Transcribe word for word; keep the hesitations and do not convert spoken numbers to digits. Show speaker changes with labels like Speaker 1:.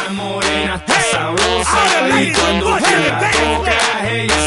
Speaker 1: morena está sabrosa y cuando te la tocas ella